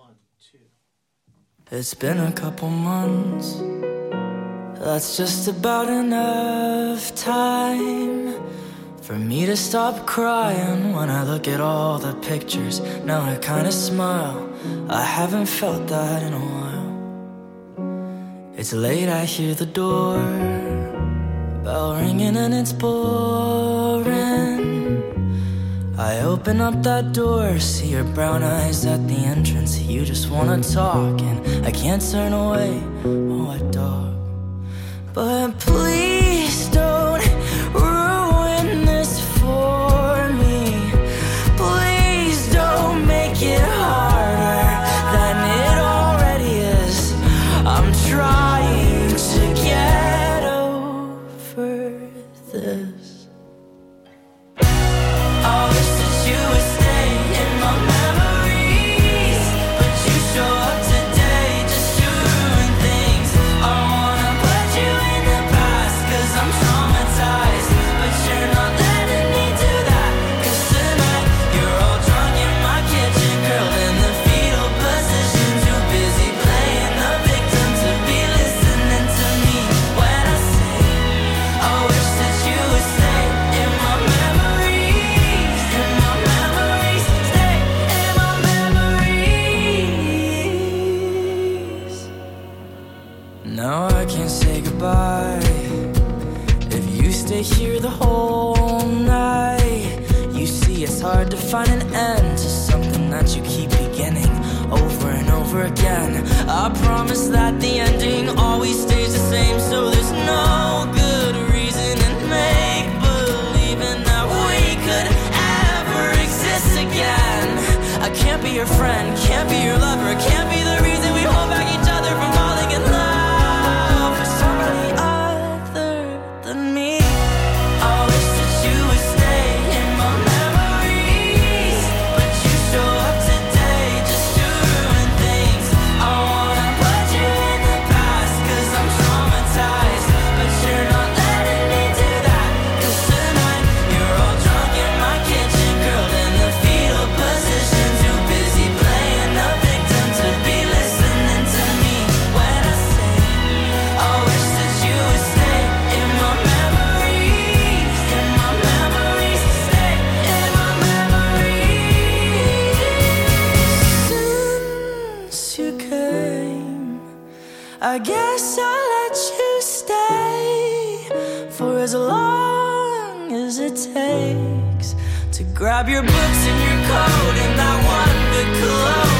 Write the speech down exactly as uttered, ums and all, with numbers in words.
It's been a couple months. That's just about enough time for me to stop crying when I look at all the pictures. Now I kinda smile. I haven't felt that in a while. It's late, I hear the door bell ringing and it's boring. I open up that door, see your brown eyes at the entrance. You just wanna talk and I can't turn away. Oh, what dog? But please don't ruin this for me. Please don't make it harder than it already is. I'm trying to get over this. I wish that you would stay in my memories, but you show up today just to ruin things. I wanna put you in the past, cause I'm traumatized, but you're not letting me do that. Cause tonight, you're all drunk in my kitchen, curled in the fetal position, too busy playing the victim to be listening to me when I say, I wish that you would stay in my memories, in my memories, stay in my memories. Now I can't say goodbye if you stay here the whole night. You see, it's hard to find an end to something that you keep beginning over and over again. I promise that the ending always stays the same, so there's no good reason in make believing that we could ever exist again. I can't be your friend, can't be your lover, can't be the reason we hold back each other from falling in love with somebody other than me. I wish that you would stay in my memories, but you show up today just to ruin things. I wanna put you in the past, cause I'm traumatized, but you're not letting me do that. Cause tonight, you're all drunk in my kitchen, curled in the fetal position, too busy playing the victim to be listening to me when I say, I wish that you would stay in my memories, in my memories, stay in my memories. Since you came, I guess I'll let you stay for as long as it takes to grab your books and your coat and that one good cologne